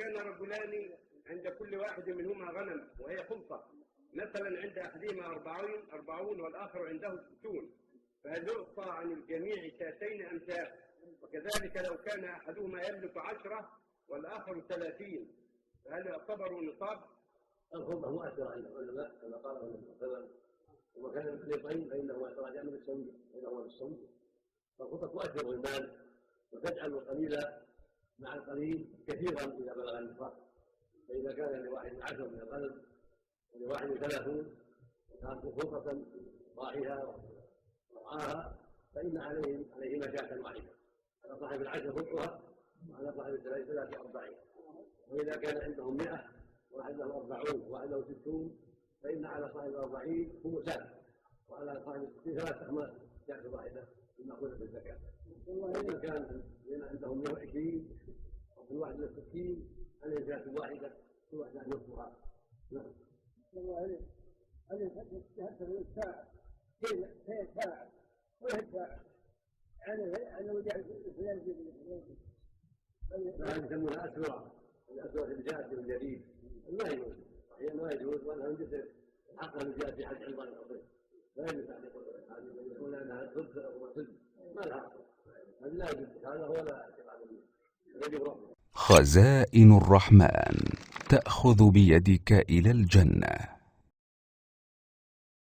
كان رجلان عند كل واحد منهما غنم وهي خلطة، مثلا عند أحدهما 40 والآخر عنده 60، فهل يعطى عن الجميع شاتين أم شاة؟ وكذلك لو كان أحدهما يملك 10 والآخر 30، فهل يعتبر نصاب؟ الخطبة مؤثرة عند العلماء كما قال النبي صلى الله عليه وسلم: وما كان من خليطين فإنه يتراجع من السوية، بينهما بالسوية. فالخطبة تؤثر المال وتجعل القليل مع القليل كثيرا إذا بلغ النصاب. فإذا كان لواحد 10 من الغنم ولواحد 30 وكانت خطبة راعيها ورعاها فإن عليهما شاة واحدة، على صاحب 10 خطبها وعلى صاحب 30 40. وإذا كان عندهم 100 واحد له 40 وواحد له 60 فإن على صاحب 40 خمسان، وعلى صاحب 60 3 أخماس شاة واحدة المأخوذة في الزكاة. وإذا كان عندهم 120 وكل واحد له 60 عليه شاة واحدة، كل واحدة نصفها. نعم. هل يحسن الساعة كيف ساعة وهي ساعة أنا وجعت فلان لا يسمونها أسرع، الأسرع الجاد الجديد ما يجوز، أحيانا ما يجوز، وأنها من حقها الجاد في حج عمران العظيم لا يجوز تعليق هذه، يقول أنها صدق وصدق ما لها حق، هذا لا يجوز، هذا هو لا يجب رفضه. خزائن الرحمن تأخذ بيدك إلى الجنة.